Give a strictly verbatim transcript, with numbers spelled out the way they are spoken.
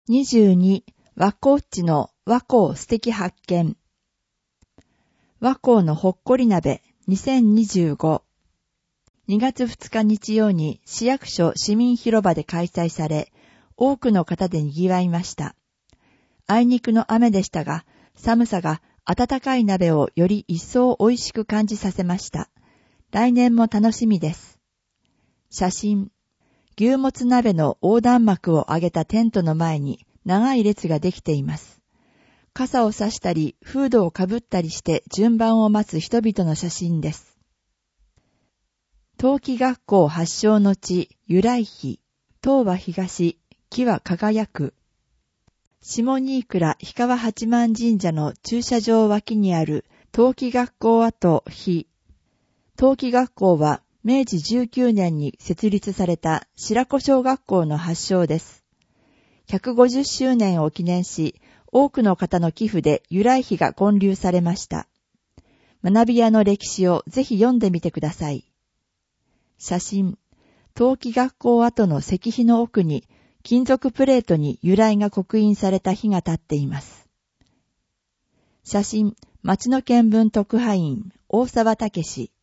にじゅうに、和光地の和光素敵発見。和光のほっこり鍋にせんにじゅうご。にがつふつか日曜に市役所市民広場で開催され、多くの方で賑わいました。あいにくの雨でしたが、寒さが温かい鍋をより一層美味しく感じさせました。来年も楽しみです。写真。牛もつ鍋の横断幕を上げたテントの前に長い列ができています。傘を差したり、フードをかぶったりして順番を待つ人々の写真です。陶器学校発祥の地、由来碑。東は東、木は輝く。下新倉氷川八幡神社の駐車場脇にある陶器学校跡碑。陶器学校はめいじじゅうきゅうねんに設立された白子小学校の発祥です。ひゃくごじゅっしゅうねんを記念し、多くの方の寄付で由来碑が建立されました。学び屋の歴史をぜひ読んでみてください。写真。陶器学校跡の石碑の奥に金属プレートに由来が刻印された碑が立っています。写真。町の見聞特派員、大沢武史。